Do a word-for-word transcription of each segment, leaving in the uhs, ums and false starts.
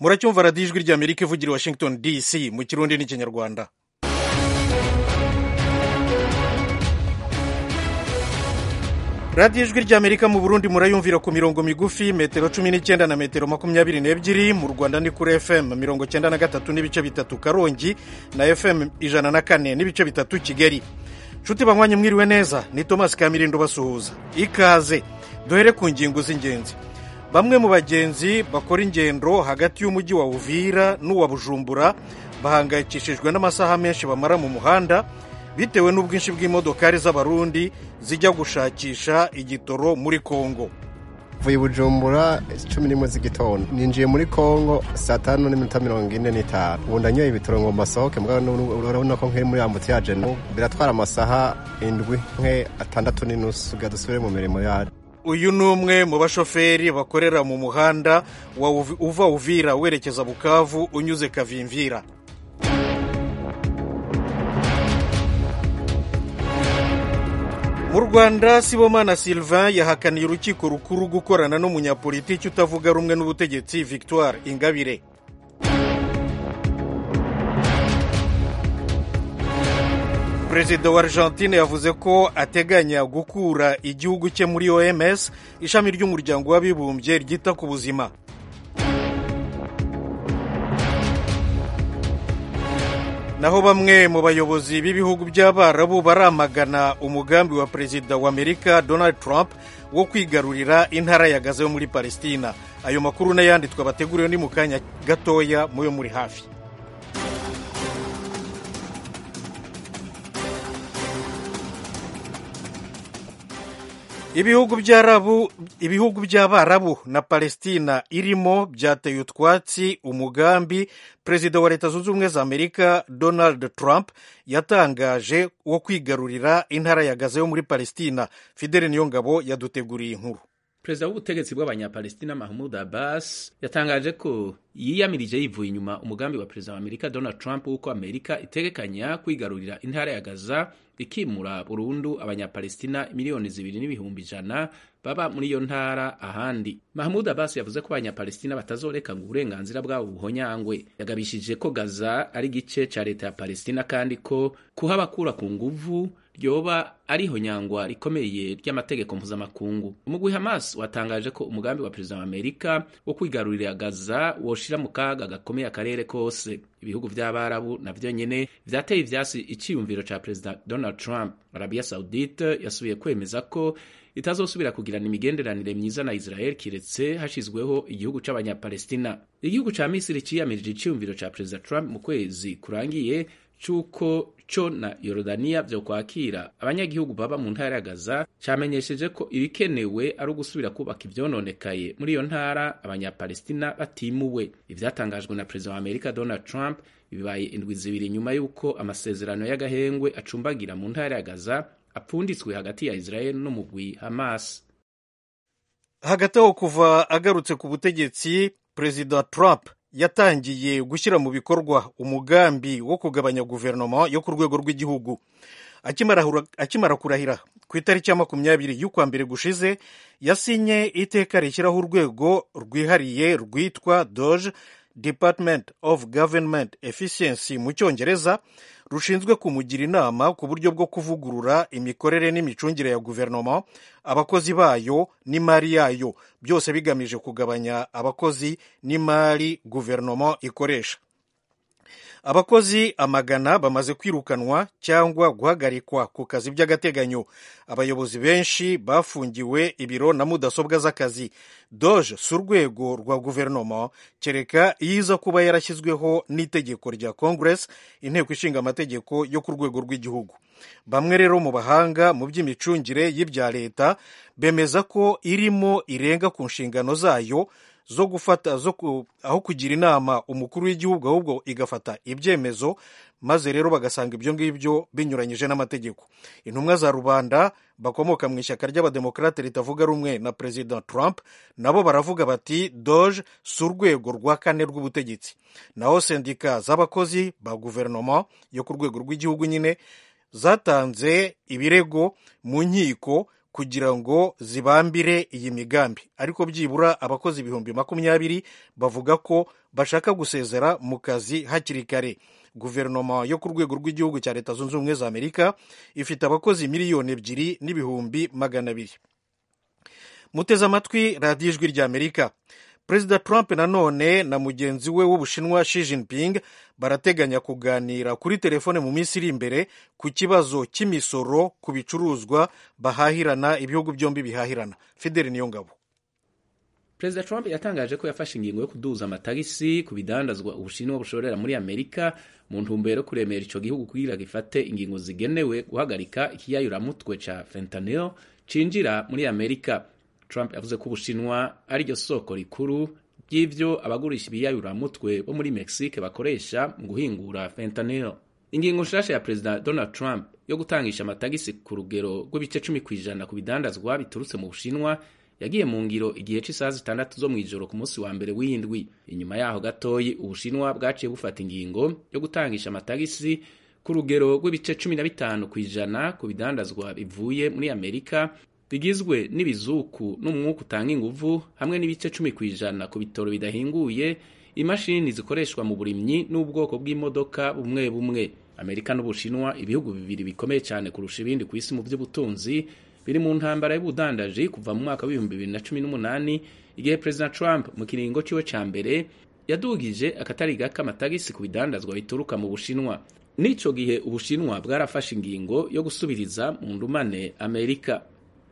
muracyumva radiyo ijwi ry'amerika ivugira i washington dc mu kirundi n'ikinyarwanda. radiyo ijwi ry'amerika mu burundi murayumvira ku mirongo migufi metero cumi n'icyenda na metero makumyabiri n'ebyiri, mu rwanda ni kuri fm mirongo cyenda na gatatu n'ibice bitatu karongi na fm ijana na kane n'ibice bitatu kigali. nshuti banywanye mwiriwe neza, ni Thomas Kamirindo basuhuza. ikaze duhere ku ngingo z'ingenzi. Bamwe mu bagenzi bakora ingendo hagati y'umujyi wa Uvira n'uwa Bujumbura bahangayikishijwe n'amasaha menshi bamara mu muhanda bitewe n'ubwinshi bw'imodokari z'abarundi zijya gushakisha igitoro muri Kongo. Vuye Bujumbura cumi n'imwe z'igitondo ninjiye muri Kongo saa tanu n'iminota mirongo ine n'itanu. Ubu ndanyoye ibitoro ngo masohoke, urabona ko nkiri muri ambutiyaje no biratwara amasaha indwi nke atandatu n'inusu kugira dusubire mu mirimo yacu. Uyu ni umwe mu bashoferi bakorera mu muhanda wa uva Uvira werekeza Bukavu unyuze Kavimvira. Mu Rwanda Sibomana Sylvain yahakaniye urukiko rukuru gukorana n'umunyapolitiki utavuga rumwe n'ubutegetsi Victoire Ingabire. Perezida wa Argentine yavuze ko ateganya gukura igihugu cye muri O M S, ishami ry'umuryango w'abibumbye ryita ku buzima. Naho bamwe mu bayobozi b'ibihugu by'Abarabu baramagana umugambi wa Perezida wa Amerika Donald Trump wo kwigarurira intara ya Gaza yo muri Palestina. Ayo makuru n'ayandi twabateguriwe ni mu kanya gatoya muyo muri hafi. Ibihugu by'Arabu ibihugu by'Abarabu na Palestina irimo byateye utwatsi umugambi Perezida wa Leta Zunze Ubumwe za Amerika Donald Trump yatangaje wo kwigarurira intara ya Gaza yo muri Palestina. Fidele Niyongabo yaduteguriye inkuru. Perezida w'ubutegetsi bw'abanyapalestina Mahmoud Abbas yatangaje ko yiyamirije yivuye inyuma umugambi wa Perezida wa Amerika Donald Trump w'uko Amerika itegekanya kwigarurira intara ya Gaza ikimura burundu abanyapalestina miliyoni zibiri n'ibihumbi ijana baba muri iyo ntara ahandi. Mahmoud Abbas yavuze ko abanyapalestina batazoreka ngo uburenganzira bwabo buhonyangwe. Yagabishije ko Gaza ari igice ca leta ya Palestina kandi ko kuhabakura ku nguvu ryoba ari honyangwa rikomeye ry'amategeko mpuzamakungu. Umugwi Hamas watangaje ko umugambi wa Perezida wa Amerika wo kwigarurira Gaza woshira mu kaga gakomeye akarere kose. Ibihugu by'Abarabu navyo nyene vyateye ivyasi iciyumviro ca Perezida Donald Trump. Arabia Saudite yasubiye kwemeza ko itazosubira kugirana imigenderanire myiza na Israel kiretse hashizweho igihugu c'abanyapalestina. Igihugu ca Misiri ciyamirije iciyumviro ca Perezida Trump mu kwezi kurangiye cuko co na Yorodania vyo kwakira abanyagihugu baba mu ntara ya Gaza camenyesheje ko ibikenewe ari ugusubira kubaka ivyononekaye muri iyo ntara abanyapalestina batimuwe. Ivyatangajwe na Perezida wa Amerika Donald Trump bibaye indwi zibiri nyuma yuko amasezerano y'agahengwe acumbagira mu ntara ya Gaza apfunditswe hagati ya Israel n'umugwi Hamas. Hagati aho kuva agarutse ku butegetsi, Perezida Trump yatangiye gushyira mu bikorwa umugambi wo kugabanya guverinoma yo ku rwego rw'igihugu. Akimara, akimara kurahira ku itariki ya makumyabiri y'ukwa mbere gushize, yasinye iteka rishyiraho urwego rwihariye rwitwa D O G, Department of Government Efficiency mu Cyongereza, rushinzwe kumugira inama ku buryo bwo kuvugurura imikorere n'imicungire ya guverinoma, abakozi bayo n'imari yayo, byose bigamije kugabanya abakozi n'imari guverinoma ikoresha. Abakozi amagana bamaze kwirukanwa cyangwa guhagarikwa ku kazi by'agateganyo. Abayobozi benshi bafungiwe ibiro na mudasobwa z'akazi. D O G si urwego rwa guverinoma kereka iyiza kuba yarashyizweho n'itegeko rya Congress, inteko ishinga amategeko yo ku rwego rw'igihugu. Bamwe rero mu bahanga mu by'imicungire y'ibya leta bemeza ko irimo irenga ku nshingano zayo zo gufata zo ku, aho kugira inama umukuru w'igihugu ahubwo igafata ibyemezo, maze rero bagasanga ibyo ngibyo binyuranyije n'amategeko. Intumwa za rubanda bakomoka mu ishyaka ry'abademokrate ritavuga rumwe na Perezida Trump nabo baravuga bati D O G si urwego rwa kane rw'ubutegetsi. Naho sendika z'abakozi ba guverinoma yo ku rwego rw'igihugu nyine zatanze ibirego mu nkiko kugira ngo zibambire iyi migambi, ariko byibura abakozi ibihumbi makumyabiri bavuga ko bashaka gusezera mu kazi hakiri kare. Guverinoma yo ku rwego rw'igihugu cya Leta Zunze Ubumwe za Amerika ifite abakozi miliyoni ebyiri n'ibihumbi magana abiri. Muteze amatwi radiyo ijwi rya Amerika. Perezida Trump nanone na mugenzi we w'Ubushinwa Xi Jinping barateganya kuganira kuri telefone mu minsi iri imbere ku kibazo cy'imisoro ku bicuruzwa bahahirana, ibihugu byombi bihahirana. Fideli Niyongabo. Perezida Trump yatangaje ko yafashe ingingo yo kuduza amatagisi ku bidandazwa Ubushinwa bushorera muri Amerika mu ntumbero yo kuremera ico gihugu kugira gifate ingingo zigenewe guhagarika ikiyayuramutwe ca fentanyl cinjira muri Amerika. Trump yavuze ko Ubushinwa ari ryo soko rikuru ry'ivyo abagurisha ibiyayuramutwe bo muri Mexique bakoresha mu guhingura fentanyl. Ingingo nshasha ya Perezida Donald Trump yo gutangisha amatagisi ku rugero rw'ibice cumi kw'ijana ku bidandazwa biturutse mu Bushinwa yagiye mu ngiro igihe c'isaha zitandatu zo mw'ijoro ku munsi wa mbere w'indwi. Inyuma yaho gatoyi Ubushinwa bwaciye bufata ingingo yo gutangisha amatagisi ku rugero rw'ibice cumi na bitanu kw'ijana ku bidandazwa bivuye muri Amerika bigizwe n'ibizuku n'umwuka utanga inguvu hamwe n'ibice cumi kw'ijana ku bitoro bidahinguye, imashini zikoreshwa mu burimyi n'ubwoko bw'imodoka bumwe bumwe. Amerika n'Ubushinwa, ibihugu bibiri bikomeye cyane kurusha ibindi ku isi mu by'ubutunzi, biri mu ntambara y'ubudandaji kuva mu mwaka w'ibihumbi bibiri na cumi n'umunani, igihe Perezida Trump mu kiringo ciwe ca mbere yadugije akatari gake amatagisi ku bidandazwa bituruka mu Bushinwa. N'ico gihe Ubushinwa bwarafashe ingingo yo gusubiriza mu ndumane Amerika.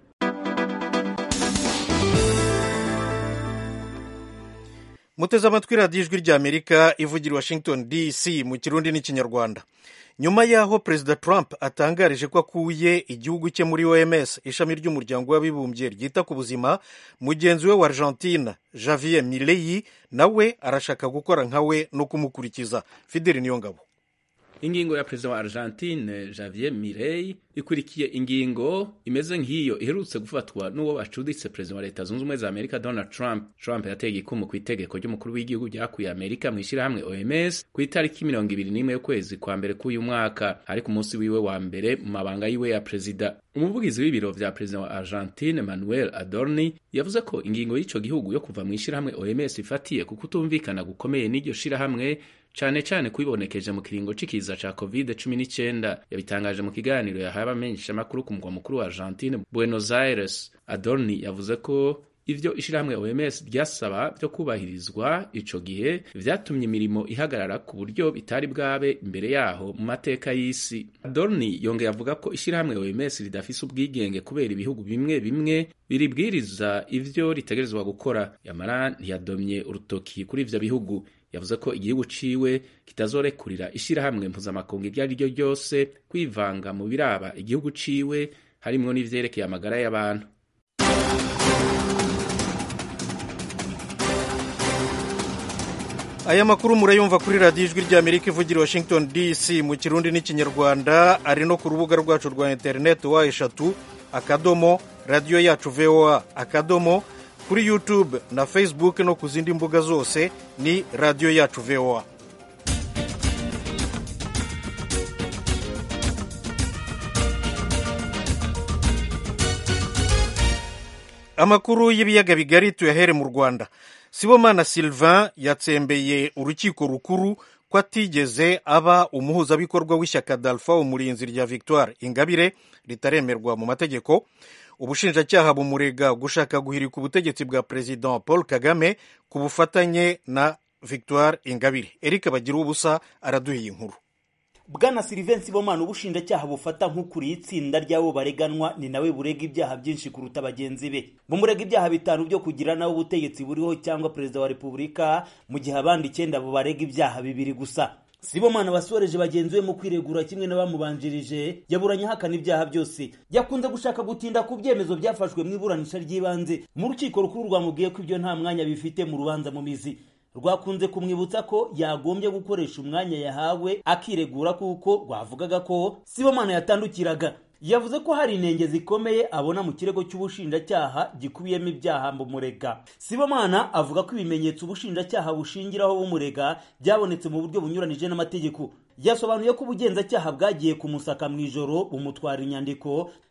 Muteze amatwi radiyo ijwi rya Amerika ivugira Washington D C mu Kirundi n'Ikinyarwanda. Nyuma yaho Perezida Trump atangarije ko akuye igihugu cye muri O M S, ishami ry'umuryango w'abibumbye ryita ku buzima, mugenzi we wa Argentina Javier Milei nawe arashaka gukora nkawe no kumukurikiza. Fideli Niyongabo. Ingingo ya Perezida wa Argentine Javier Milei ikurikiye ingingo imeze nk'iyo iherutse gufatwa n'uwo bacuditse Perezida wa Leta Zunze Ubumwe za Amerika Donald Trump. Trump yateye igikumu ku itegeko ry'umukuru w'igihugu ryakuye Amerika mu ishirahamwe O M S ku itariki mirongo ibiri n'imwe y'ukwezi kwa mbere k'uyu mwaka, ari ku munsi wiwe wa mbere mu mabanga yiwe ya Perezida. Umuvugizi w'ibiro vya Perezida wa Argentine Manuel Adorni yavuze ko ingingo y'ico gihugu yo kuva mu ishirahamwe O M S ifatiye ku kutumvikana gukomeye n'iryo shirahamwe, cane cane kubibonekeje mu kiringo c'ikiza ca covid cumi n'icenda. Yabitangaje mu kiganiro yahaye abamenyesha makuru ku mugwa mukuru wa Argentine Buenos Aires. Adorni yavuze ko ivyo ishirahamwe O M S ryasaba vyo kubahirizwa ico gihe vyatumye imirimo ihagarara ku buryo bitari bwabe imbere yaho mu mateka y'isi. Adorni yongeye avuga ko ishirahamwe O M S ridafise ubwigenge kubera ibihugu bimwe bimwe biribwiriza ivyo ritegerezwa gukora. Yamara ntiyadomye urutoki kuri ivyo bihugu. Yavuze ko igihugu ciwe kitazorekurira ishirahamwe mpuzamakungu iryo ari ryo ryose kwivanga mu biraba igihugu ciwe, harimwo n'ivyerekeye amagara y'abantu. Aya makuru murayumva kuri radiyo ijwi rya Amerika ivugira Washington D C mu Kirundi n'Ikinyarwanda, ari no ku rubuga rwacu rwa internet wa eshatu akadomo radiyo yacu V O A akadomo, kuri YouTube na Facebook no ku zindi mbuga zose ni radiyo yacu V O A. Amakuru y'ibiyaga bigari tuyahere mu Rwanda. Sibomana Sylvain yatsembeye urukiko rukuru ko atigeze aba umuhuzabikorwa w'ishyaka Dalpha Umurinzi rya Victoire Ingabire ritaremerwa mu mategeko. Ubushinjacyaha bumurega gushaka guhirika ubutegetsi bwa President Paul Kagame ku bufatanye na Victoire Ingabire. Eric Bagira ubusa araduhiye inkuru. Bwana Sylvain Sibomana ubushinjacyaha bufata nk'ukuriye itsinda ry'abo bareganwa ni nawe burega ibyaha byinshi kuruta bagenzi be. Bumurega ibyaha bitanu byo kugira nawe ubutegetsi buriho cyangwa Perezida wa Repubulika, mu gihe abandi icyenda bo barega ibyaha bibiri gusa. Sibomana basoreje bagenzi we mu kwiregura kimwe n'abamubanjirije yaburanye hakana ibyaha byose. Yakunze gushaka gutinda ku byemezo byafashwe mu iburanisha ry'ibanze. Mu rukiko rukuru rwamubwiye ko ibyo nta mwanya bifite mu rubanza mu mizi. Rwakunze kumwibutsa ko yagombye gukoresha umwanya yahawe akiregura kuko rwavugaga ko Sibomana yatandukiraga. Yavuze ko hari inenge zikomeye abona mu kirego cy'ubushinjacyaha gikubiyemo ibyaha mbumurega. Sibomana avuga ko ibimenyetso ubushinjacyaha bushingiraho bumurega byabonetse mu buryo bunyuranije n'amategeko. Yasobanuye ko ubugenzacyaha bwagiye kumusaka mu ijoro bumutwara inyandiko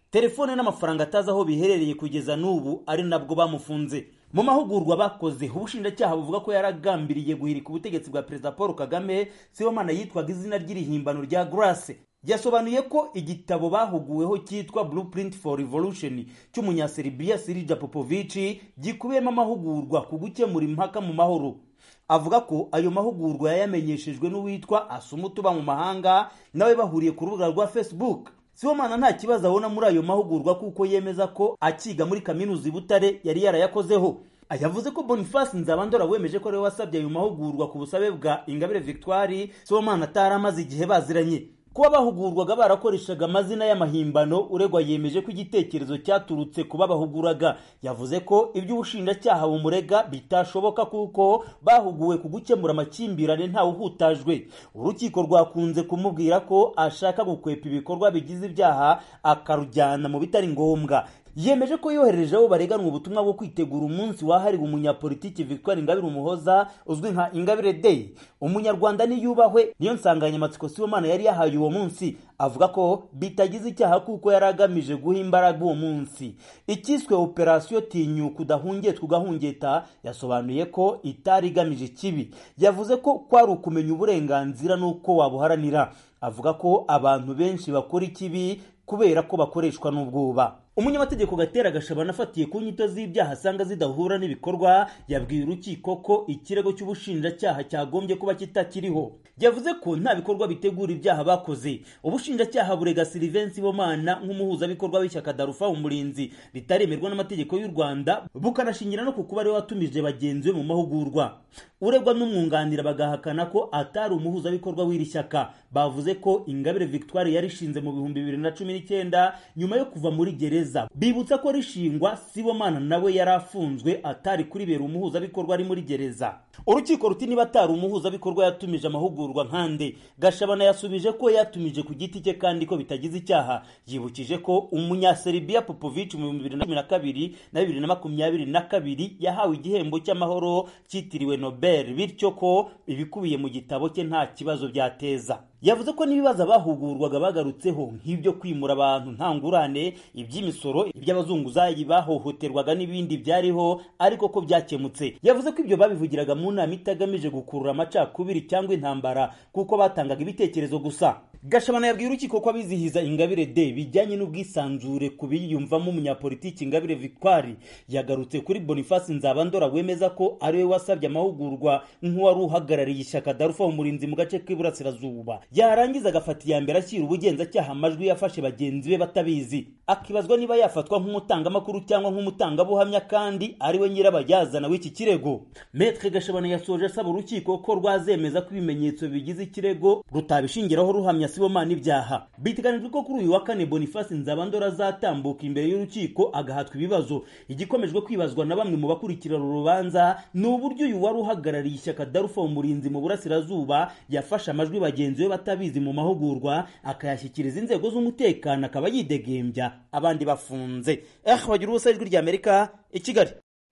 telefone n'amafaranga atazi aho biherereye kugeza n'ubu ari nabwo bamufunze. Mu mahugurwa bakoze ubushinjacyaha buvuga ko yaragambiriye guhirika ubutegetsi bwa Perezida Paul Kagame. Sibomana yitwaga izina ry'irihimbano rya Grace. Yasobanuye ko igitabo bahuguweho cyitwa Blueprint for Revolution cy'umunyaserbia Sirija Popovic gikubiyemo amahugurwa ku gukemura impaka mu mahoro. Avuga ko ayo mahugurwa yayamenyeshejwe n'uwitwa Asumutuba mu mahanga, nawe bahuriye ku rubuga rwa Facebook. Sibomana nta kibazo abona muri ayo mahugurwa kuko yemeza ko akiga muri kaminuza i Butare yari yarayakozeho. Ayavuze ko Boniface Nzabandora wemeje ko ari we wasabye ayo mahugurwa ku busabe bwa Ingabire Victoire. Sibomana ataramaze igihe baziranye. Kuba bahugurwaga barakoreshaga amazina y'amahimbano, uregwa yemeje ko igitekerezo cyaturutse kuba bahuguraga. Yavuze ko ibyo ubushinjacyaha bumurega bitashoboka kuko bahuguwe ku gukemura amakimbirane ntawe uhutajwe. Urukiko rwakunze kumubwira ko ashaka gukwepa ibikorwa bigize ibyaha akarujyana mu bitari ngombwa. Yemeje ko yohereje abo bareganwa ubutumwa bwo kwitegura umunsi wahariwe umunyapolitiki Victoire Ingabire Umuhoza uzwi nka Ingabire Day. Umunyarwanda niyubahwe niyo nsanganyamatsiko Sibomana yari yahaye uwo munsi. Avuga ko bitagize icyaha kuko yaragamije guha imbaraga uwo munsi. Ikiswe operasiyo Tinyuka udahungetwa ugahungeta yasobanuye ko itari igamije ikibi. Yavuze ko kwari ukumenya uburenganzira n'uko wabuharanira. Avuga ko abantu benshi bakora ikibi kubera ko bakoreshwa n'ubwoba. Umunyamategeko Gatera Gashabana afatiye ku nyito z'ibyaha asanga zidahura n'ibikorwa yabwiye urukiko ko ikirego cy'ubushinjacyaha cyagombye kuba kitakiriho. Yavuze ko nta bikorwa bitegura ibyaha bakoze. Ubushinjacyaha burega Sylvain Sibomana nk'umuhuzabikorwa w'ishyaka Darufa umurinzi ritaremerwa n'amategeko y'u Rwanda, bukanashingira no ku kuba ari watumije bagenzi be mu mahugurwa. Uregwa n'umwunganira bagahakana ko atari umuhuzabikorwa w'iri shyaka. Bavuze ko Ingabire Victoire yarishinze mu bihumbi bibiri na cumi n'icyenda nyuma yo kuva muri gereza. Bibutsa ko rishingwa Sibomana nawe yarafunzwe atari kuri bera umuhuzabikorwa ari muri gereza. Urukiko ruti niba atari umuhuzabikorwa yatumije amahugurwa nkande. Gashabana yasubije ko yatumije ku giti cye kandi ko bitagize icyaha. Yibukije ko umunyaserbia Popovic mu bihumbi bibiri na cumi na kabiri na bibiri na makumyabiri na kabiri yahawe igihembo cy'amahoro cyitiriwe Nobel, bityo ko ibikubiye mu gitabo cye nta kibazo byateza. Yavuze ko n'ibibazo bahugurwaga bagarutseho nk'ibyo kwimura abantu nta ngurane, iby'imisoro, iby'abazunguzayi bahohoterwaga n'ibindi byariho ariko ko byakemutse. Yavuze ko ibyo babivugiraga mu nama itagamije gukurura amacakubiri cyangwa intambara kuko batangaga ibitekerezo gusa. Gashabana yabwiye urukiko ko abizihiza Ingabire Day bijyanye n'ubwisanzure kubiyumvamo umunyapolitiki Ingabire Victoire. Yagarutse kuri Boniface Nzabandora wemeza ko ari we wasabye amahugurwa nk'uwari uhagarariye ishyaka Darufa umurinzi mu gace k'iburasirazuba. Yarangiza agafata iya mbere ashyira ubugenzacyaha amajwi yafashe bagenzi be batabizi. Akibazwa niba yafatwa nk'umutangamakuru cyangwa nk'umutangabuhamya kandi ari we nyirabayazana w'iki kirego. Maître Gashabana yasoje asaba urukiko ko rwazemeza ko ibimenyetso bigize ikirego rutabishingiraho ruhamya Sibomana ibyaha. Biteganijwe ko kuri uyu wa kane Boniface Nzabandora azatambuka imbere y'urukiko agahatwa ibibazo. Igikomejwe kwibazwa na bamwe mu bakurikirana urubanza ni uburyo uyu wari uhagarariye ishyaka Darufa umurinzi mu burasirazuba yafashe amajwi bagenzi be batabizi mu mahugurwa akayashyikiriza inzego z'umutekano akaba yidegembya abandi bafunze. Eh bagira ubusa ijwi rya Amerika i Kigali.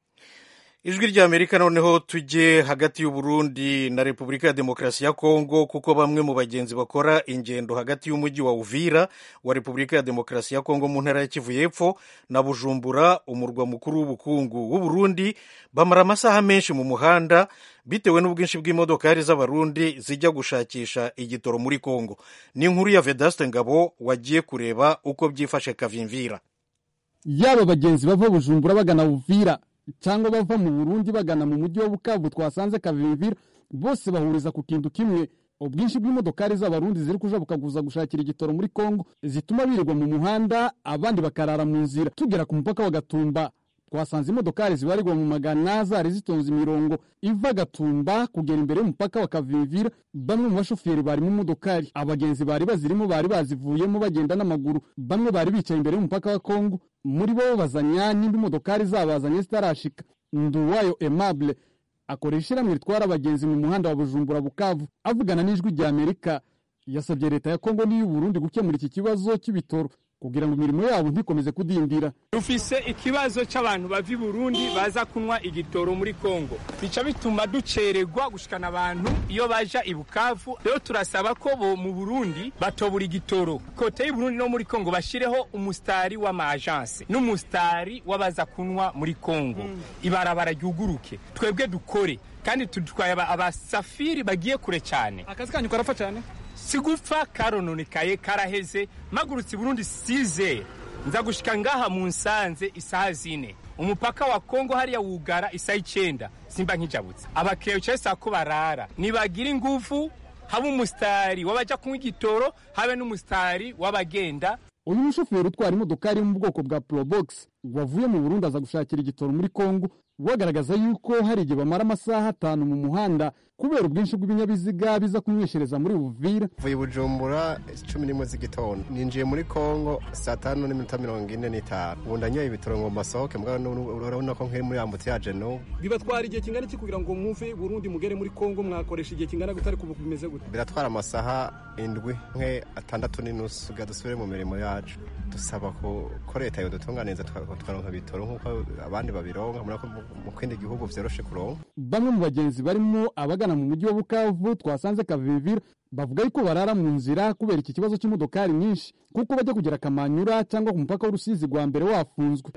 Ijwi rya Amerika noneho tujye hagati y'u Burundi na Repubulika ya Demokarasi ya Kongo, kuko bamwe mu bagenzi bakora ingendo hagati y'umujyi wa Uvira wa Repubulika ya Demokarasi ya Kongo mu ntara ya Kivu y'Epfo na Bujumbura umurwa mukuru w'ubukungu w'u Burundi bamara amasaha menshi mu muhanda bitewe n'ubwinshi bw'imodokari z'abarundi zijya gushakisha igitoro muri Kongo. Ni inkuru ya Vedaste Ngabo wagiye kureba uko byifashe Kavimvira. Yaba bagenzi bava Bujumbura bagana Uvira cyangwa bava mu Burundi bagana mu mujyi wa Bukavu twasanze Kavimvira, bose bahuriza ku kintu kimwe: ubwinshi bw'imodokari z'abarundi ziri kuja bukaguza gushakira igitoro muri Kongo zituma birirwa mu muhanda abandi bakarara mu nzira. Tugera ku mupaka wa Gatumba twasanze imodokari zibarirwa mu magana zari zitonze imirongo iva Gatumba kugera imbere y'umupaka wa Kavimvira. Bamwe mu bashoferi bari mu modokari, abagenzi bari bazirimo bari bazivuyemo bagenda n'amaguru. Bamwe bari bicaye imbere y'umupaka wa Kongo, muri bo bazanya n'indi modokari zabazanye zitarashika. Nduwayo Aimable akoresha iramwe ritwara abagenzi mu muhanda wa Bujumbura Bukavu, avugana n'ijwi rya Amerika yasabye leta ya Kongo n'iy'u Burundi gukemura iki kibazo cy'ibitoro kugira ngo imirimo yabo ntikomeze kudindira. Dufise ikibazo c'abantu bava i Burundi baza kunwa igitoro muri Kongo, bica bituma ducererwa gushikana abantu iyo baja i Bukavu. Rero turasaba ko bo mu Burundi batobura igitoro kote y'u Burundi no muri Kongo bashireho umustari wa ma agence n'umustari wabaza kunwa muri Kongo, mm. ibarabara ryuguruke twebwe dukore kandi tudutwaye abasafiri bagiye kure cyane. Akazi kanyu karafa cyane sigufa karononekaye karaheze magurutse Burundi size nza gushika ngaha mu Nsanze isaha zine umupaka wa Kongo hariya wugara isaha icenda simba nkijabutse abakiriya cyese ko barara nibagira ingufu haba umustari wabaja kunywa igitoro habe n'umustari wabagenda. Uyu mushoferi utwara imodokari mu bwoko bwa Probox wavuye mu Burundi aza gushakira igitoro muri Kongo wagaragaza yuko hari igihe bamara amasaha atanu mu muhanda kubera ubwinshi bw'ibinyabiziga biza kumweshereza muri Uvira. Vuye Bujumbura cumi n'imwe z'igitondo ninjiye muri Kongo saa tanu n'iminota mirongo ine n'itanu ubu ndanyoye ibitoro ngo masohoke mbwa urabona ko nkiri muri ambuti yaje no. Bibatwara igihe kingana iki kugira ngo muve Burundi mugere muri Kongo mwakakoresha igihe kingana gutari kuba bimeze gute? Biratwara amasaha indwi nke atandatu n'inusu gadusubire mu mirimo yacu. Dusaba ko ko leta yo dutunganiza twaronka bitoro nkuko abandi babironka murako mu kindi gihugu vyoroshe kuronka. Bamwe mu bagenzi barimo abagana mu mujyi wa Bukavu twasanze Kavivira bavuga yuko barara mu nzira kubera iki kibazo cy'imodokari nyinshi kuko bajya kugira Kamanyura cyangwa ku mupaka w'Urusizi rwa mbere wafunzwe.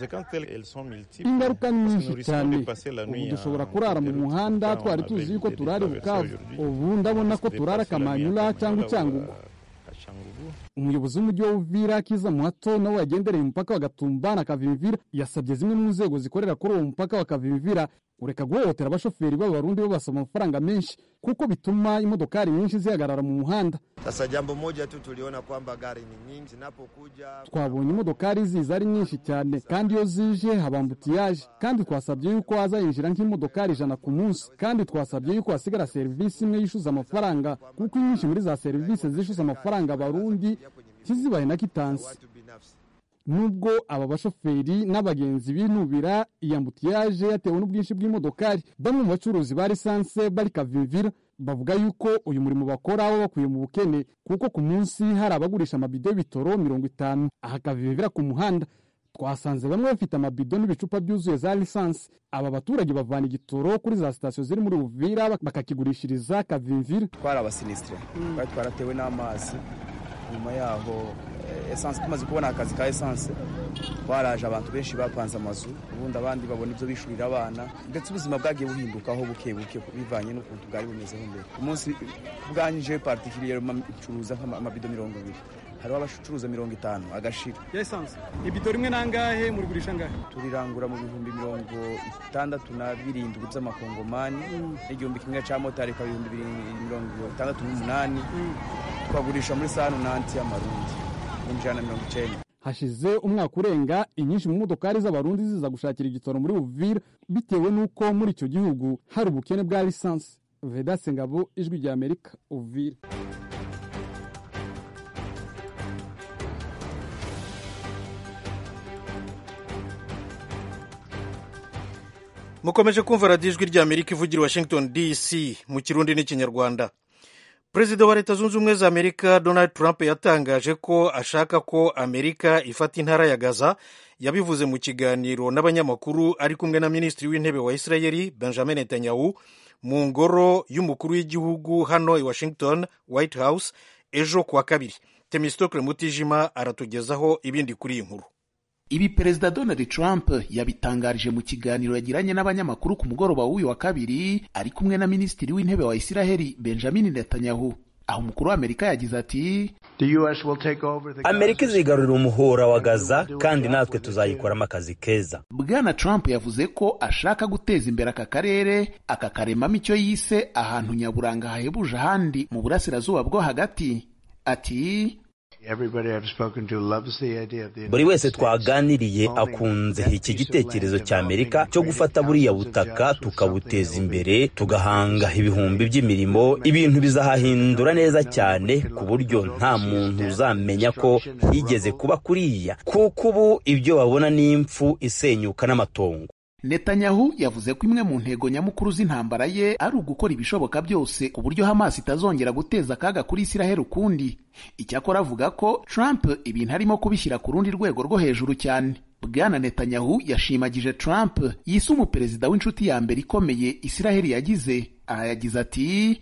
Ingaruka nyinshi cyane ubu dushobora kurara mu muhanda twari tuzi yuko turari Bukavu ubu ndabona ko turara Kamanyura cyangwa Cyangugu. Umuyobozi w'umujyi wa Uvira Kiza Muhato nawe yagendereye umupaka wa Gatumba na Kavimvira yasabye zimwe mu nzego zikorera kuri uwo mupaka wa Kavimvira ureka guhohotera abashoferi b'abarundi babasaba amafaranga menshi kuko bituma imodokari nyinshi zihagarara mu muhanda. Sasa jambo moja tu tuliona kwamba gari ni nyingi zinapokuja twabonye imodokari ziza ari nyinshi cyane kandi iyo zije habambutiyaje kandi twasabye yuko haza yinjira nk'imodokari ijana ku munsi kandi twasabye yuko hasigara serivisi imwe yishuza amafaranga kuko nyinshi muri za serivisi zishuza amafaranga abarundi kizibaye na kitansi. Nubwo aba bashoferi n'abagenzi binubira iyambutiyaje yatewe n'ubwinshi bw'imodokari bamwe mu bacuruzi ba lisanse bari Kavimvira bavuga yuko uyu murimo bakora abo bakuye mu bukene kuko ku munsi hari abagurisha amabido y'ibitoro mirongo itanu aha Kavimvira ku muhanda twasanze bamwe bafite amabido n'ibicupa byuzuye za lisanse. Aba baturage bavana igitoro kuri za sitasiyo ziri muri Uvira bakakigurishiriza Kavimvira. Twara abasinistre bari twaratewe n'amazi nyuma yaho essence tumaze kubona akazi ka essence baraje abantu benshi bapanze amazu ubundi abandi babona ibyo bishurira abana ndetse ubuzima bwagiye buhindukaho buke buke bivanye n'ukuntu bwari bumeze mbere. Umunsi bwanyije particulier icuruza nk'amabido mirongo ibiri hariho abacuruza mirongo itanu agashira essence. Ibido rimwe nangahe muri gurisha ngahe? Turirangura mu bihumbi mirongo itandatu na birindwi by'amakongomani n'igihumbi kimwe cya motari ka ibihumbi mirongo itandatu n'umunani twagurisha muri sanu nanti y'amarundi n'ijana mirongo icyenda. Hashize umwaka urenga inyinshi mu modokari z'abarundi ziza gushakira igitoro muri Uvira bitewe n'uko muri icyo gihugu hari ubukene bwa lisansi. Vedaste Ngabo, Ijwi rya Amerika, Uvira. Mukomeje kumva radiyo Ijwi rya Amerika ivugira Washington D C mu Kirundi n'Ikinyarwanda. Perezida wa Leta Zunze Ubumwe za Amerika Donald Trump yatangaje ko ashaka ko Amerika ifata intara ya Gaza. Yabivuze mu kiganiro n'abanyamakuru ari kumwe na Minisitiri w'Intebe wa Israeli Benjamin Netanyahu mu ngoro y'umukuru w'igihugu hano i Washington White House ejo kuwa kabiri. Temistokle Mutijima aratugezaho ibindi kuri iyi nkuru. Ibi Perezida Donald Trump yabitangarije mu kiganiro yagiranye n'abanyamakuru ku mugoroba w'uyu wa kabiri ari kumwe na Minisitiri w'Intebe wa Israeli Benjamin Netanyahu. Aho umukuru wa Amerika yagize ati Amerika izigarurira umuhora wa Gaza kandi natwe tuzayikoramo akazi keza. Bwana Trump yavuze ko ashaka guteza imbere aka karere akakaremamo icyo yise ahantu nyaburanga hahebuje ahandi mu burasirazuba bwo hagati. Ati buri wese twaganiriye akunze iki gitekerezo cya Amerika cyo gufata buriya butaka tukabuteza imbere tugahanga ibihumbi by'imirimo. Ibintu bizahahindura neza cyane ku buryo nta muntu uzamenya ko higeze kuba kuriya kuko ubu ibyo babona ni impfu isenyuka n'amatongo. Netanyahu yavuze ko imwe mu ntego nyamukuru z'intambara ye ari ugukora ibishoboka byose ku buryo Hamas itazongera guteza akaga kuri Isiraheli ukundi. Icyakora avuga ko Trump ibintu arimo kubishyira ku rundi rwego rwo hejuru cyane. Bwana Netanyahu yashimagije Trump yise umuperezida w'inshuti ya mbere ikomeye Isiraheli yagize. Aha yagize ati,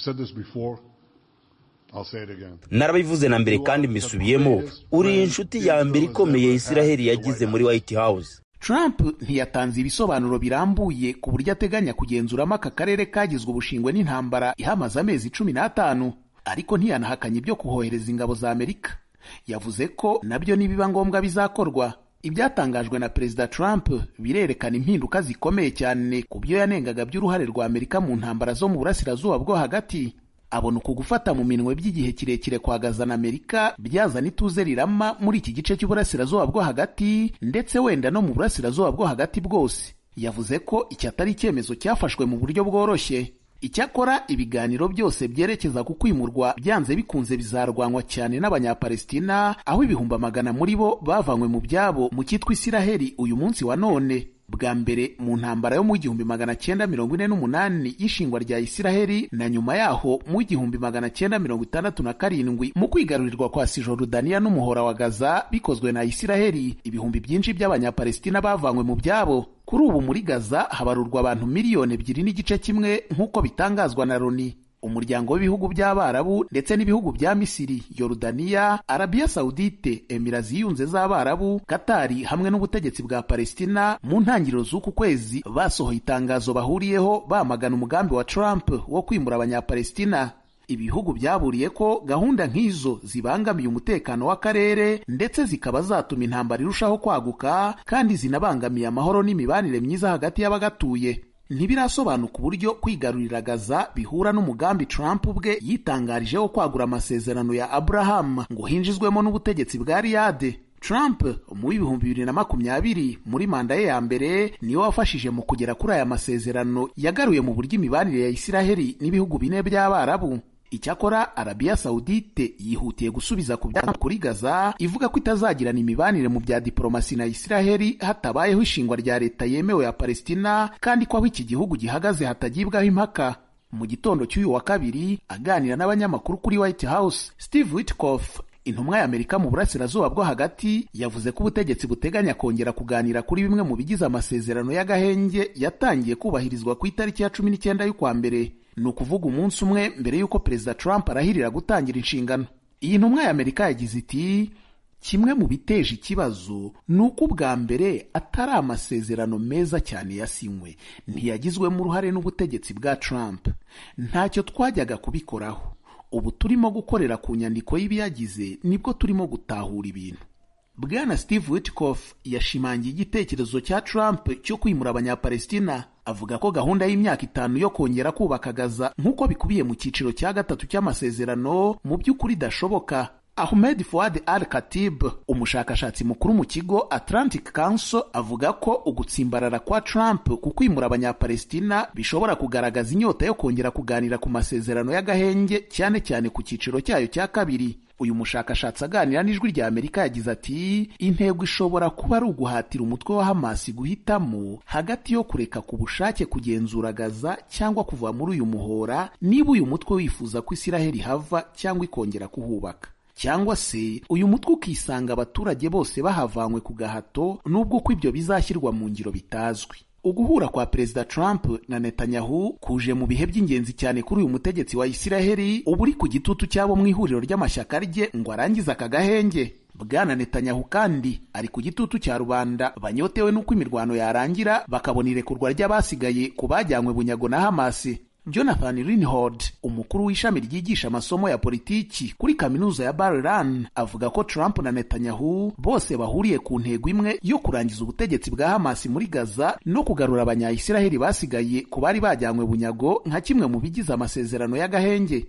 narabivuze na mbere kandi mbisubiyemo, uri inshuti ya mbere ikomeye Isiraheli yagize muri White House. Trump ntiyatanze ibisobanuro birambuye ku buryo ateganya kugenzuramo aka karere kagizwe ubushingwe n'intambara ihamaze amezi cumi n'atanu, ariko ntiyanahakanye ibyo kuhohereza ingabo za Amerika. Yavuze ko nabyo nibiba ngombwa bizakorwa. Ibyatangajwe na Perezida Trump birerekana impinduka zikomeye cyane ku byo yanengaga by'uruhare rwa Amerika mu ntambara zo mu burasirazuba bwo hagati. Abona uku gufata mu minwe by'igihe kirekire kwa Gaza na Amerika byazana ituze rirama muri iki gice cy'uburasirazuba bwo hagati, ndetse wenda no mu burasirazuba bwo hagati bwose. Yavuze ko iki atari icyemezo cyafashwe mu buryo bworoshye. Icyakora ibiganiro byose byerekeza ku kwimurwa byanze bikunze bizarwanwa cyane n'Abanyapalestina, aho ibihumbi amagana muri bo bavanywe mu byabo mu cyitwa Isiraheli uyu munsi wa none. Bwa mbere mu ntambara yo mu gihumbi magana cyenda mirongo ine n'umunani y'ishingwa rya Isiraheli, na nyuma yaho mu gihumbi magana cyenda mirongo itandatu na karindwi mu kwigarurirwa kwa Cisjordania n'umuhora wa Gaza bikozwe na Isiraheli, ibihumbi byinshi by'Abanyapalestina bavanywe mu byabo. Kuri ubu muri Gaza habarurwa abantu miliyoni ebyiri n'igice kimwe nk'uko bitangazwa na Loni. Umuryango w'ibihugu by'Abarabu ndetse n'ibihugu bya Misiri, Yorodaniya, Arabia Saudite, Emira ziyunze z'Abarabu, Katari hamwe n'ubutegetsi bwa Palestina mu ntangiriro z'uku kwezi basohoye itangazo bahuriyeho bamagana umugambi wa Trump wo kwimura Abanyapalestina. Ibihugu byaburiye ko gahunda nk'izo zibangamiye umutekano w'akarere ndetse zikaba zatuma intambara irushaho kwaguka kandi zinabangamiye amahoro n'imibanire myiza hagati y'abagatuye. Ntibirasobanuka uburyo kwigarurira Gaza bihura n'umugambi Trump ubwe yitangarije wo kwagura amasezerano ya Abraham ngo hinjizwemo n'ubutegetsi bwa Riyadh. Trump mu bihumbi bibiri na makumyabiri muri manda ye ya mbere niwe wafashije mu kugera kuri aya masezerano yagaruye mu buryo imibanire ya Isiraheli n'ibihugu bine by'Abarabu. Icyakora Arabia Saudite yihutiye gusubiza ku byaha kuri Gaza, ivuga ko itazagirana imibanire mu bya diplomasi na Isiraheli hatabayeho ishingwa rya leta yemewe ya Palestina, kandi ko aho iki gihugu gihagaze hatagibwaho impaka. Mu gitondo cy'uyu wa kabiri aganira n'abanyamakuru kuri White House, Steve Witkoff, intumwa y'Amerika mu burasirazuba bwo hagati, yavuze ko ubutegetsi buteganya kongera kuganira kuri bimwe mu bigize amasezerano y'agahenge yatangiye kubahirizwa ku itariki ya cumi n'icyenda y'ukwa mbere. Ni ukuvuga umunsi umwe mbere y'uko Perezida Trump arahirira gutangira inshingano. Iyi ntumwa y'Amerika yagize iti, kimwe mu biteje ikibazo ni uko ubwa mbere atari amasezerano meza cyane yasinywe, ntiyagizwemo uruhare n'ubutegetsi bwa Trump. Ntacyo twajyaga kubikoraho. Ubu turimo gukorera ku nyandiko y'ibiyagize, nibwo turimo gutahura ibintu. Bwana Steve Witkoff yashimangiye igitekerezo cya Trump cyo kwimura Abanyapalestina, avuga ko gahunda y'imyaka itanu yo kongera kubaka Gaza nk'uko bikubiye mu cyiciro cya gatatu cy'amasezerano mu by'ukuri idashoboka. Ahmed Fouad Al-Khatib, umushakashatsi mukuru mu kigo Atlantic Council, avuga ko ugutsimbarara kwa Trump ku kwimura Abanyapalestina bishobora kugaragaza inyota yo kongera kuganira ku masezerano y'agahenge, cyane cyane ku cyiciro cyayo cya kabiri. Uyu mushakashatsi aganira n'ijwi rya Amerika yagize ati, intego ishobora kuba ari uguhatira umutwe wa Hamas guhitamo hagati yo kureka ku bushake kugenzura Gaza cyangwa kuva muri uyu muhora, niba uyu mutwe wifuza ko Isiraheli hava cyangwa ikongera kuhubaka, cyangwa se uyu mutwe ukisanga abaturage bose bahavanywe ku gahato nubwo ko ibyo bizashyirwa mu ngiro bitazwi. Uguhura kwa Perezida Trump na Netanyahu kuje mu bihe by'ingenzi cyane kuri uyu mutegetsi wa Isiraheli ubu uri ku gitutu cyabo mu ihuriro ry'amashyaka rye ngo arangize aka gahenge. Bwana Netanyahu kandi ari ku gitutu cya rubanda banyotewe n'uko imirwano yarangira bakabona irekurwa ry'abasigaye ku bajyanywe bunyago na Hamas. Jonathan Reinhold, umukuru w'ishami ryigisha amasomo ya politiki kuri kaminuza ya Bar-Ilan, avuga ko Trump na Netanyahu bose bahuriye ku ntego imwe yo kurangiza ubutegetsi bwa Hamas muri Gaza no kugarura Abanya-Isiraheli basigaye ku bari bajyanywe bunyago nka kimwe mu bigize amasezerano y'agahenge.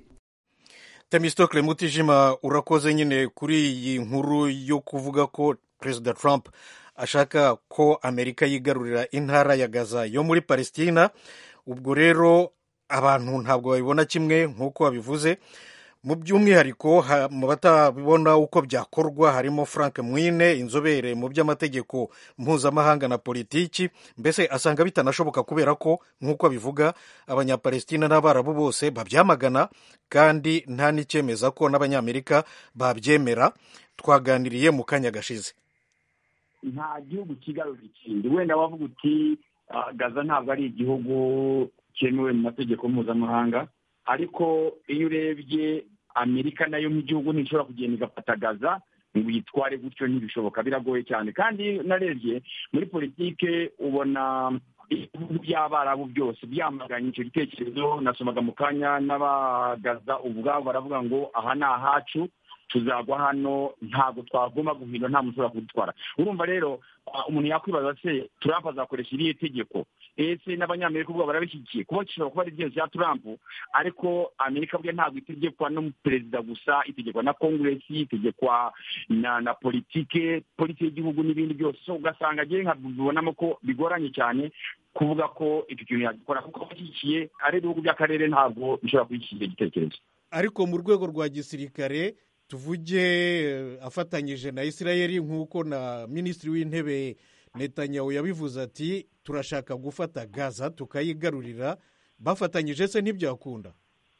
Temistokle Mutijima, urakoze nyine kuri iyi nkuru yo kuvuga ko Perezida Trump ashaka ko Amerika yigarurira intara ya Gaza yo muri Palestina. Ubwo rero abantu ntabwo babibona kimwe nk'uko babivuze. mu by'umwihariko mu batabona uko byakorwa harimo Frank Mwine, inzobere mu by'amategeko mpuzamahanga na politiki. Mbese asanga bitanashoboka kubera ko nk'uko abivuga abanyapalestina n'abarabu bose babyamagana kandi nta n'icyemeza ko n'abanyamerika babyemera. Twaganiriye mu kanya gashize. Nta gihugu kigarura ikindi. Wenda wavuga uti Gaza ntabwo ari igihugu cyemewe mu mategeko mpuzamahanga, ariko iyo urebye Amerika nayo nk'igihugu ntishobora kugenda igafata Gaza ngo yitware gutyo, ntibishoboka, biragoye cyane. Kandi narebye muri politike ubona ibihugu by'abarabu byose byamaganye icyo gitekerezo. Nasomaga mu kanya n'abagaza ubwabo baravuga ngo aha ni ahacu, tuzagwa hano, ntabwo twagomba guhindura, nta muntu ushobora kudutwara. Urumva rero umuntu yakwibaza se Trump azakoresha irihe tegeko? Ese n'abanyamerika ubwo barabishyigikiye? Kuba gishobora kuba ari ibyemezo bya Trump, ariko Amerika bwe ntabwo itegekwa n'umuperezida gusa, itegekwa na kongresi, itegekwa na na politike politike y'igihugu n'ibindi byose. So ugasanga agiye nkabibonamo ko bigoranye cyane kuvuga ko icyo kintu yagikora, kuko abashyigikiye ari ibihugu by'akarere ntabwo bishobora kubishyigikira igitekerezo. Ariko mu rwego rwa gisirikare tuvuge afatanyije na Israeli, nk'uko na minisitiri w'intebe Netanyahu yabivuze ati turashaka gufata Gaza tukayigarurira, bafatanyije se ntibyakunda?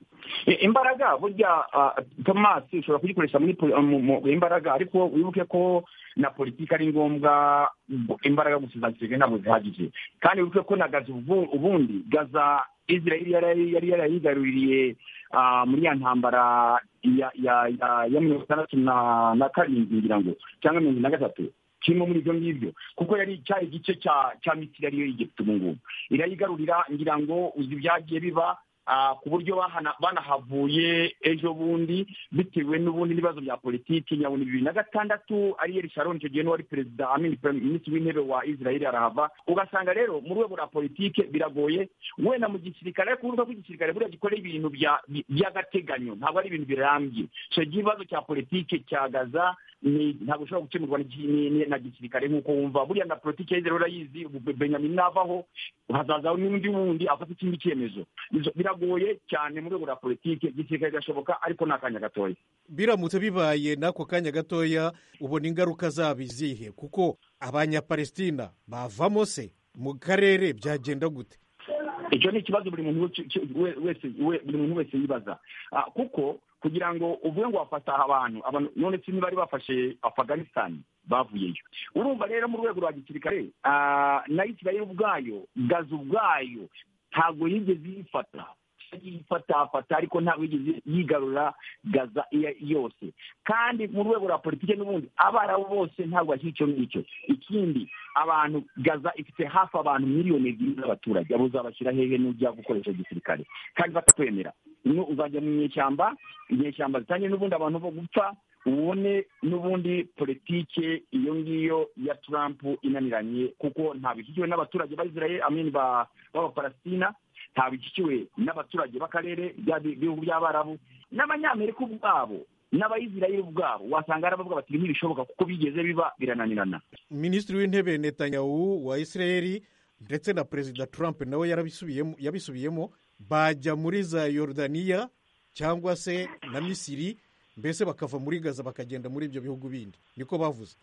Imbaraga burya Thomas ushobora kugikoresha muri imbaraga, ariko wibuke ko na politiki ari ngombwa. Imbaraga gusa zagizwe ntabwo zihagije, kandi wibuke ko na Gaza ubundi Gaza Israeli yari yarayigaruriye muri ya ntambara ya ya ya mirongo itandatu na karindwi ngira ngo cyangwa mirongo na gatatu, kimwe muri ibyo ngibyo, kuko yari cyari igice cya cya Misiri ariyo y'Egiputa. Ubu ngubu irayigarurira, ngira ngo uzi ibyagiye biba ku buryo banahavuye ejo bundi bitewe n'ubundi n'ibibazo bya politiki. nyabona bibiri na gatandatu Ariel Sharon icyo gihe n'uwari perezida amin minisitiri w'intebe wa Israeli arahava. Ugasanga rero mu rwego rwa politiki biragoye. Wenda mu gisirikare, ariko urubuga rw'igisirikare buriya gikorera ibintu by'agateganyo, ntabwo ari ibintu birambye. So ikibazo cya politiki cya Gaza ntabwo ushobora gukemurwa na gisirikare nk'uko wumva. Buriya na politiki ya Israeli urayizi, Benjamin navaho hazazaho n'undi wundi afata ikindi cyemezo. Biragoye cyane mu rwego rwa politiki. Gisirikare gashoboka, ariko ni akanya gatoya. Biramutse bibaye n'ako kanya gatoya, ubona ingaruka zabo izihe? Kuko abanyapalestina bavamo se mu karere byagenda gute? Icyo ni ikibazo buri muntu wese buri muntu wese yibaza, kuko kugira ngo uvuge ngo wafata abantu abantu none se niba bari bafashe Afghanistan bavuyeyo. Urumva rero mu rwego rwa gisirikare na Israel ubwayo, Gaza ubwayo ntabwo yigeze yifata yifatafata, ariko ntabwo yigeze yigarura Gaza yose. Kandi mu rwego rwa politiki n'ubundi abarabu bose ntabwo bashyigikira ngicyo. Ikindi, abantu Gaza ifite hafi abantu miliyoni ebyiri z'abaturage, abo uzabashyira hehe n'ujya gukoresha gisirikare kandi batakwemera? Uzajya mu nyeshyamba, inyeshyamba zitangiye n'ubundi abantu bo gupfa, ubone n'ubundi politike iyo ngiyo ya Trump inaniranye, kuko ntabishyikiwe n'abaturage ba Israel amin b'Abapalestina, ntabishyikiwe n'abaturage b'akarere b'ibihugu by'abarabu n'abanyamerika ubwabo n'abayisirayeli ubwabo. Wasanga arabavuga bati ntibishoboka kuko bigeze biba birananirana. Minisitiri w'intebe Netanyahu wa Israeli ndetse na Perezida Trump nawe yarabisubiyemo yabisubiyemo bajya muri za Yordania cyangwa se na Misiri, mbese bakava muri Gaza bakagenda muri ibyo bihugu bindi, niko bavuze.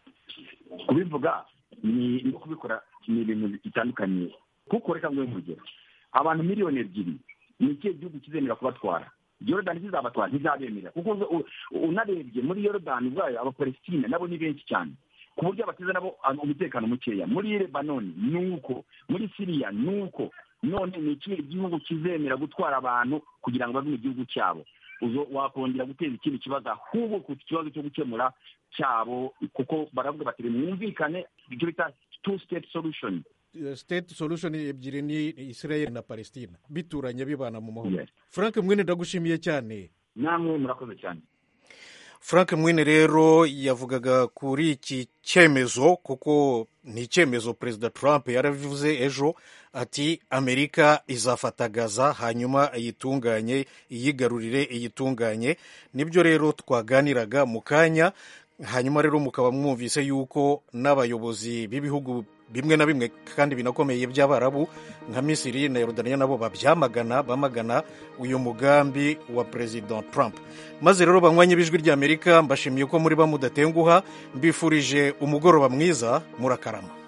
Kubivuga ni no kubikora ni ibintu bitandukanye, kuko reka ngo mugere abantu miliyoni ebyiri ni ikihe gihugu kizemera kubatwara? Jordan kizabatwara? Ntizabemera, kuko unarebye muri Jordan ubwayo Abapalestina nabo ni benshi cyane, ku buryo abateza nabo umutekano mukeya. Muri Lebanon nuko, muri Syria nuko. None ni ikihe gihugu kizemera gutwara abantu kugira ngo bave mu gihugu cyabo? Uzo wakongera guteza ikindi kibazo, ahubwo ku kibazo cyo gukemura cyabo, kuko baravuga bati mwumvikane, icyo bita two state solution. State solution ebyiri ni Israel na Palestina bituranye bibana mu mahoro. Yes. Frank Mwine ndagushimiye cyane. Namwe murakoze cyane. Frank Mwine rero yavugaga kuri iki cyemezo, kuko ni icyemezo Perezida Trump yarabivuze ejo ati Amerika izafata Gaza hanyuma iyitunganye, iyigarurire iyitunganye. Nibyo rero twaganiraga mu kanya hanyuma rero mukaba mwumvise yuko n'abayobozi b'ibihugu bimwe na bimwe kandi binakomeye by'abarabu nka Misiri na Yorodaniya nabo babyamagana bamagana uyu mugambi wa President Trump. Maze rero banywanye b'ijwi ry'Amerika, mbashimiye ko muri bamudatenguha, mbifurije umugoroba mwiza, murakarama.